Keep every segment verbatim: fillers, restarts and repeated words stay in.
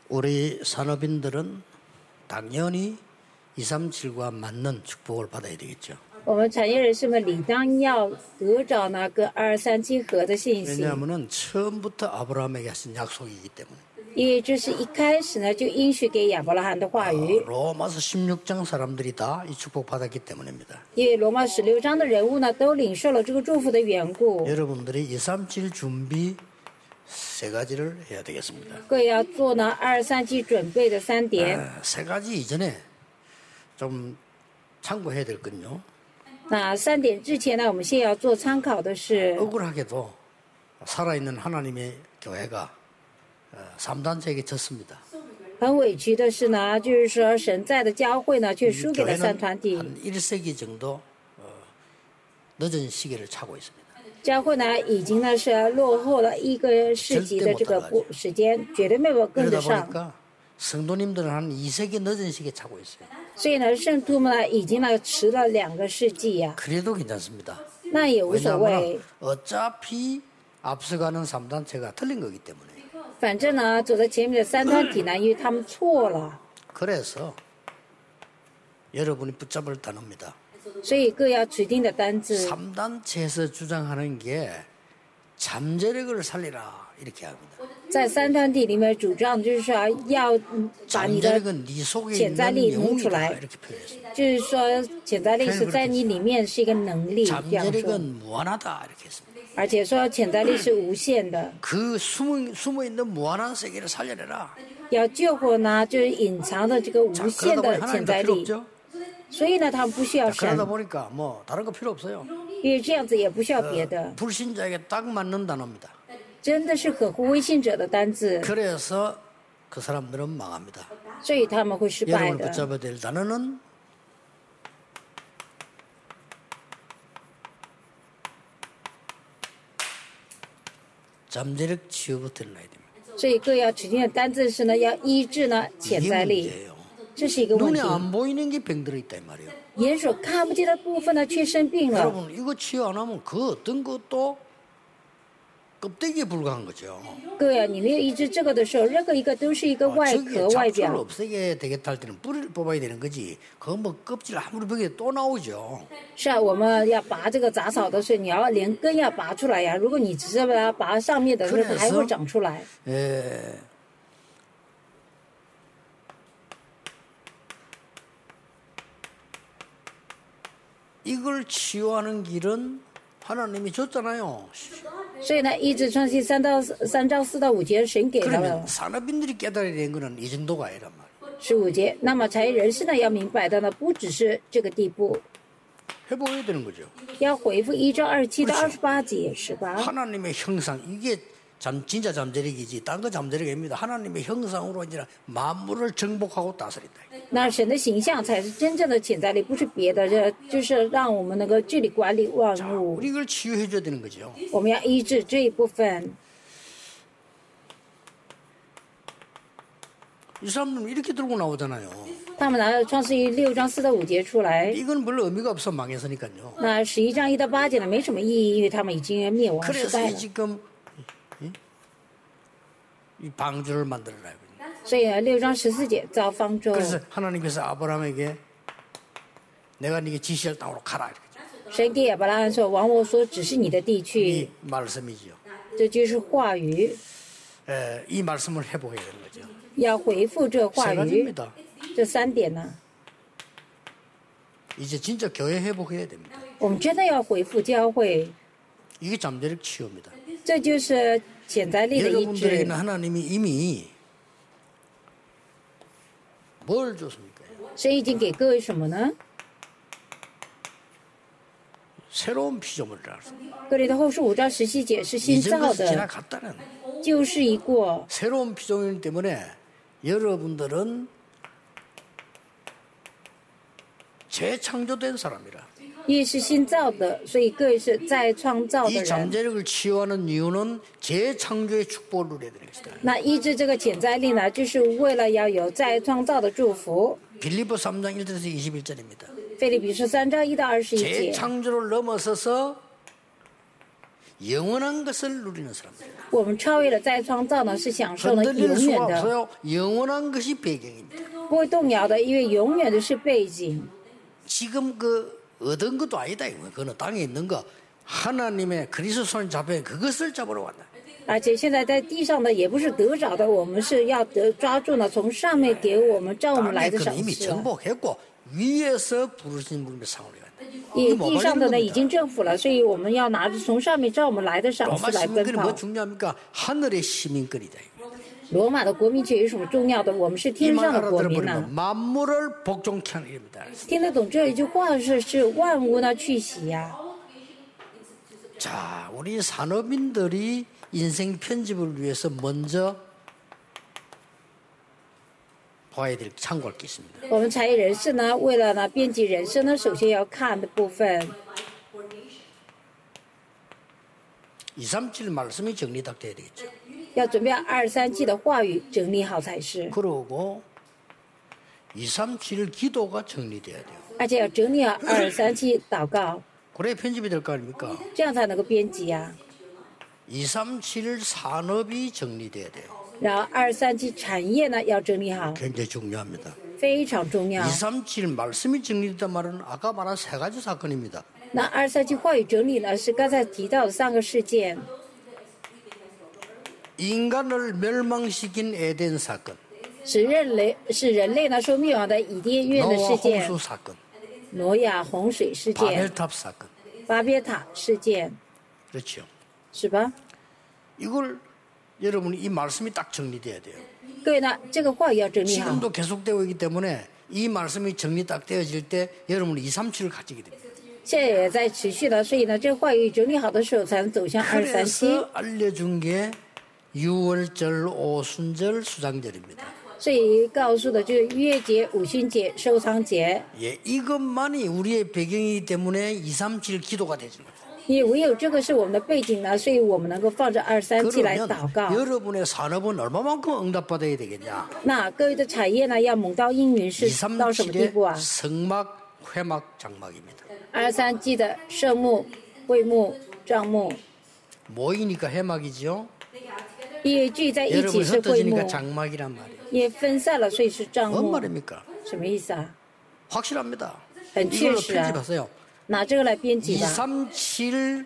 우리 산업인들은 당연히 이삼칠과 맞는 축복을 받아야 되겠죠. 我们产业人士们理当要得着那个二三七合的信息， 왜냐하면 처음부터 아브라함에게 하신 약속이기 때문에. 因为这是一开始呢就应许给亚伯拉罕的话语。 로마서 십육 장 사람들이 다 이 축복 받았기 때문입니다. 因为罗马十六章的人物呢都领受了这个祝福的缘故， 여러분들이 이삼칠 준비 세 가지를 해야 되겠습니다. 各位要做呢二三七准备的三点。 아, 세 가지 이전에 좀 참고해야 될 건요. 那三点之前呢，我们先要做参考的是， 억울하게도 살아있는 하나님의 교회가 삼 단체에게 졌습니다. 很委屈的是呢，就是说神在的教会呢却输给了三团体。 한 일 세기 정도 늦은 시기를 차고 있습니다. 教会呢已经呢是落后了一个世纪的这个不时间，绝对没有跟得 그러다 上。 보니까 성도님들은 한 이 세기 늦은 시기에 차고 있어요. 所以呢，圣徒们呢已经呢迟了两个世纪呀、 그래도 괜찮습니다. 那也无所谓 왜냐하면 。 어차피 앞서가는 삼 단체가 틀린 거기 때문에. 反正呢，走在前面的三团体呢，因为他们错了， 그래서 여러분이 붙잡을 단어입니다. 所以各要指定的单字。 삼 단체에서 주장하는 게 잠재력을 살리라 이렇게 합니다. 在三团体里面主张就是说要嗯把你的 잠재력은 네 속에 潜在 있는 力弄出 영이다 来， 이렇게 표현했습니다. 就是说潜在力是在你里面是一个能力这样说， 잠재력은 무한하다 이렇게 했습니다. 而且说潜在力是无限的， 그 숨어, 숨어 있는 무한한 세계를 살려내라. 要救活呢就是隐藏的这个无 자, 限 그러다 的 보니 潜 하나님 在 필요 力， 없죠. 所以呢他们不需要 자, 그러다 神， 보니까 뭐 다른 거 필요 없어요. 因为这样子也不需要别的， 불신자에게 딱 맞는 단어입니다. 真的是合乎微信者的单字， 그래서 그 사람들은 망합니다. 所以他们会失败 여러분을 的。 붙잡아야 될 단어는 잠재력 치유부터 일어나야 됩니다. 所以各要指定的单字是呢要医治呢潜 이게 在力， 문제예요. 这是一个问 눈에 题。 안 보이는 게 병들어 있다 이 말이에요. 眼所看不见的部分呢却生病了。 여러분 이거 치유 안 하면 그 어떤 것도 껍데기에 불과한 거죠. 各位啊，你没有医治这个的时候，任何一个都是一个 어, 外 저기에 壳外 잡초를 表。 없애게 되겠다 할 때는 뿌리를 뽑아야 되는 거지. 그거 뭐 껍질 아무리 벗겨도 또 나오죠. 是啊，我们要拔这个杂草的时候，你要连根要拔出来呀。如果你只是把它拔上面的时候，它还会长出来。 에, 이걸 치유하는 길은 하나님이 줬잖아요. 所以呢，医治创新三到三章四到五节，神给了 그러면 산업인들이 깨달아야 되는 거는 이 정도가 아니란 말이에요. 十五节。那么产业人士呢，要明白的呢，不只是这个地步， 회복해야 되는 거죠. 要回复一章二十七到二十八节，是吧？ 하나님의 형상 이게 잠, 진짜 잠재력이지 딴 거 잠재력이 아닙니다. 하나님의 형상으로 이제 만물을 정복하고 다스린다. 那神的形象才是真正的潜在力，不是别的，这就是让我们能够治理管理万 자, 物。 우리 이걸 치유해 줘야 되는 거죠. 我们要医治这一部分。 이 사람들은 이렇게 들고 나오잖아요. 他们拿了创世记六章四到五节出来， 이건 별로 의미가 없어 망했으니까요. 那十一章一到八节呢没什么意义，因为他们已经灭亡失 그래서 败 이 了。 지금 이, 이 방주를 만들어라. 所以呢，六章十四节造方舟， 그래서 하나님께서 아브라함에게 내가 네게 지시할 땅으로 가라 이렇게. 神给亚伯拉罕说：“往我所指示你的地去。 이 말씀이지요. ” 这就是话语， 에, 이 말씀을 회복해야 되는 거죠. 要回复这话 세 语。 가지입니다. 这三点呢， 이제 진짜 교회 회복해야 됩니다. 我们真的要回复教会， 이게 잠재력 치유입니다. 这就是潜在力的医治。 여러분들에게는 하나님이 이미 뭘 줬습니까? 神已经给各位什么呢？ 새로운 피조물을 알았습니다. 哥林多后书五章十七节是新 이전 造 것을 的， 지나갔다는 旧事已过。 새로운 피조물 때문에 여러분들은 재창조된 사람이라. 因为是新造的，所以各位是再创造的 이 人。 잠재력을 치유하는 이유는 재창조의 축복을 누려야 되는 것이다. 那医治这个潜在力呢，就是为了要有再创造的祝福。 빌립보 삼 장 일 절에서 이십일 절입니다. 腓立比书三章一到二十一节， 재창조를 넘어서서 영원한 것을 누리는 사람들. 我们超越了再创造呢，是享受呢 흔들릴 永 수가 远的， 없어요. 영원한 것이 배경입니다. 不会动摇的，因为永远的是背景。 지금 그 얻은 것도 아니다. 그거는 땅에 있는 거 하나님의 그리스도 손에 잡혀 그것을 잡으러 왔다. 而且现在在地上的也不是得着的，我们是要得抓住呢，从上面给我们照我们来 땅에 的 그는 赏 이미 赐。 정복했고 위에서 부르신 분의 상으로 간다. 也地上的呢已经政府了，所以我们要拿着从上面照我们来的赏 로마 赐来奔 시민권이 跑 뭐 。 중요합니까? 하늘의 시민권이다. 罗马的国民权有什么重要的？我们是 이 天 말 上的国民呢、 알아들어버리면 만물을 복종케 하는 일입니다. 听得懂这一句话是是万物呢去洗呀、 자, 우리 산업인들이 인생 편집을 위해서 먼저 봐야 될 참고할 게 있습니다. 我们才艺人士呢，为了呢编辑人生呢，首先要看的部分， 이삼칠 말씀이 정리 딱 돼야 되겠죠. 要准备二三季的话语整理好才是， 그러고 이삼칠 기도가 정리돼야 돼요. 而且要整理好二三季祷告， 그래야 편집이 될 거 아닙니까? 这样才能够编辑啊。 이삼칠 산업이 정리돼야 돼요. 然后二三季产业呢要整理好， 굉장히 중요합니다. 非常重要。 이삼칠 말씀이 정리됐단 말은 아까 말한 세 가지 사건입니다. 那二三季话语整理呢，是刚才提到的三个事件： 인간을 멸망시킨 에덴 사건, 使人类是人类呢受灭亡的伊甸园的 노아 事件， 홍수 사건, 挪亚洪水事件， 바벨탑 사건. 巴别塔事件， 그렇죠. 是吧？ 이걸 여러분이 이 말씀이 딱 정리돼야 돼요. 各位呢，这个话语要整理好。 지금도 계속되고 있기 때문에 이 말씀이 정리 딱 되어질 때 여러분은 이삼칠을 가지게 됩니다. 现在也在持续的，所以呢，这个话语整理好的时候，才能走向二三七。 그래서 알려준 게 유월절, 오순절, 수장절입니다. 所以告诉的就是逾越节、五旬节、收藏节， 예, 이것만이 우리의 배경이기 때문에 이삼칠 기도가 되죠. 因为唯有这个是我们的背景呢，所以我们能够放着二三七来 그러면 祷告。 여러분의 산업은 얼마만큼 응답받아야 되겠냐? 那各位的产业呢，要蒙到应允是到什么地步 이삼칠의 啊？ 성막, 회막, 장막입니다. 二三季的圣幕、会幕、帐幕， 모이니까 회막이죠. 因为聚在一起 여러분 是会幕 흩어지니까 ， 장막이란 말이에요. 也分散了，所以是帐 뭔 幕。 말입니까? 什么意思啊？ 확실합니다. 한 이걸로 칠십 아. 편집하세요. 拿这个来编辑吧。 이삼칠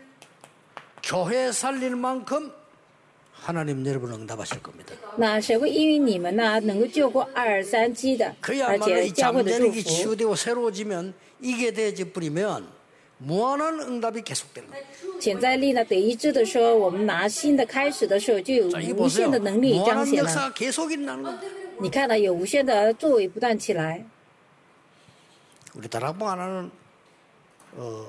교회 살릴 만큼 하나님 여러분 응답하실 겁니다. 那神会因为你们呢，能够救过二三七的，而 그야말로 且 이 教会的祝 잠재력이 福。 치유되고 새로워지면 이게 되어져 버리면 무한한 응답이 계속되는 거예요. 潜在力呢得医治的时候，我们拿新的开始的时候，就有 자, 이 无限 보세요. 的能力彰 무한한 显了。 역사가 계속 일어나는 겁니다. 你看到有无限的作为不断起来。 우리 다락방 하나는 어,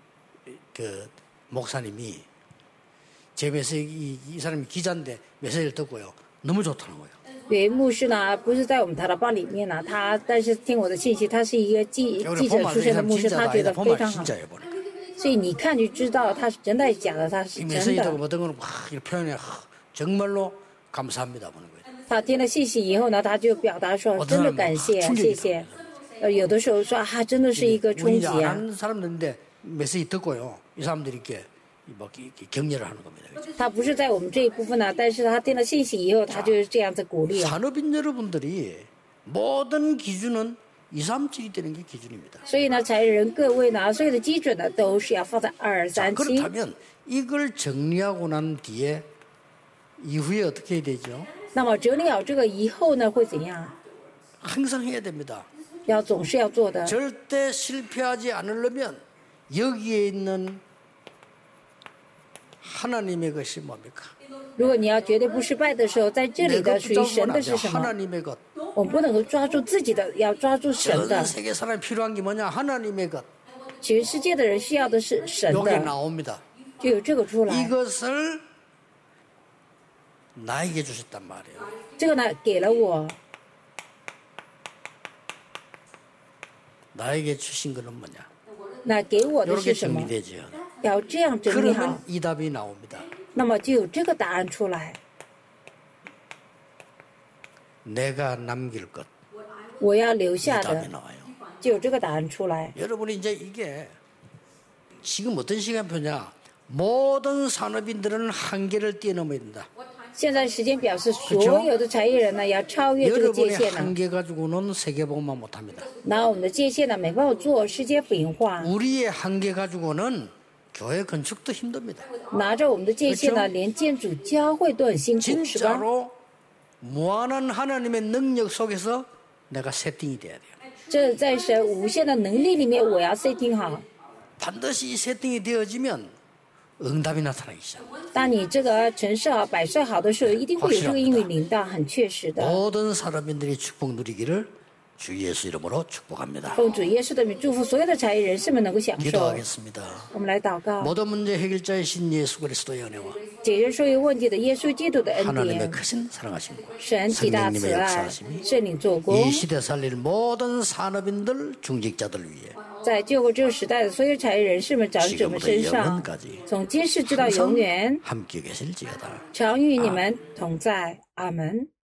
그 목사님이 제 메시지 이, 이 사람이 기자인데 메시지를 듣고요. 너무 좋다는 거예요. 有一牧师呢，不是在我们塔拉邦里面呢，他但是听我的信息，他是一个记 우리 记者 보면 出 이 身的 사람 牧师， 진짜다 他觉 아니다. 得非 보면 常好， 진짜예요. 보네. 所以你看就知道他是真的还是假的，他是 이 真 메시지도 的。 어떤 거는 막 이렇게 표현해 정말로 감사합니다 보는 거예요. 他听了信息以后呢，他就表达说真的感谢，谢谢。呃，有的时候说啊，真的是一个 우리 冲 이제 击 안 啊。 하는 사람들인데 메시지 듣고요. 이 사람들이 이렇게 막 이렇게 격려를 하는 겁니다. 그렇죠? 他不是在我们这一部分呢，但是他听了信息以后，他就是这样子鼓励啊。 산업인 여러분들이 모든 기준은 이삼칠이 되는 게 기준입니다. 所以呢，才人各位呢，所有的基准呢，都是要放在二 자, 三七。 그렇다면 이걸 정리하고 난 뒤에 이후에 어떻게 해야 되죠? 那么整理好这个以后呢，会怎样？ 항상 해야 됩니다. 要总是要做的。 절대 실패하지 않으려면 여기에 있는 하나님의 것이 뭡니까? 如果你要绝对不失败的时候，在这 내 里的 것 属于神 붙잡으면 的 안 是 돼요. 什么？ 하나님의 것. 我们不能够抓住自己的，要抓住神 전 的。 세계 사람이 필요한 게 뭐냐? 하나님의 것. 全世界的人需要的是神 여기 的， 나옵니다. 就有这个出来。 이것을 나에게 주셨단 말이에요. 这个呢，给了我， 나에게 주신 것은 뭐냐? 那给我的 이렇게 是什么？ 정리되죠. 要这样整理好 그러면 ，이 답이 나옵니다. 那么就有这个答案出来。 내가 남길 것. 我要留 이 下 답이 的， 나와요. 就有这个答案出来。 여러분이 이제 이게 지금 어떤 시간표냐? 모든 산업인들은 한계를 뛰어넘어야 된다. 现在时间表示，所有的产业人呢要超越这个界 여러분의 限呢。 한계 가지고는 세계복음화 못합니다. 拿我们的界限呢，没办法做世界福音化。 우리의 한계 가지고는 교회 건축도 힘듭니다. 拿着我们的界限呢，连建筑教会都很辛苦，是吧？ 진짜로 무한한 하나님의 능력 속에서 내가 세팅이 돼야 돼요. 这在神无限的能力里面，我要 setting 好。 반드시 이 세팅이 되어지면 응답이 나타나기 시작. 当你这个城市好、摆设好的时候，一定会有这个应允临到，很确实的。 모든 사람들이 축복 누리기를 주 예수 이름으로 축복합니다. 奉主耶稣的名祝福所有的产业人士们能够享受。 기도하겠습니다. 我们来祷告， 모든 문제 해결자이신 예수 그리스도의 은혜와 解决所有问题的耶稣基督的恩 하나님의 典， 크신 사랑하심과 神极大慈 성령님의 爱， 역사하심이 圣灵做工， 이 시대 살릴 모든 산업인들 중직자들 위해 在救过这个时代的所有产业人士们、长者们身 지금부터 上， 영원까지 从今世直到永 항상 远， 함께 계실지어다. 常与你们同在。阿门。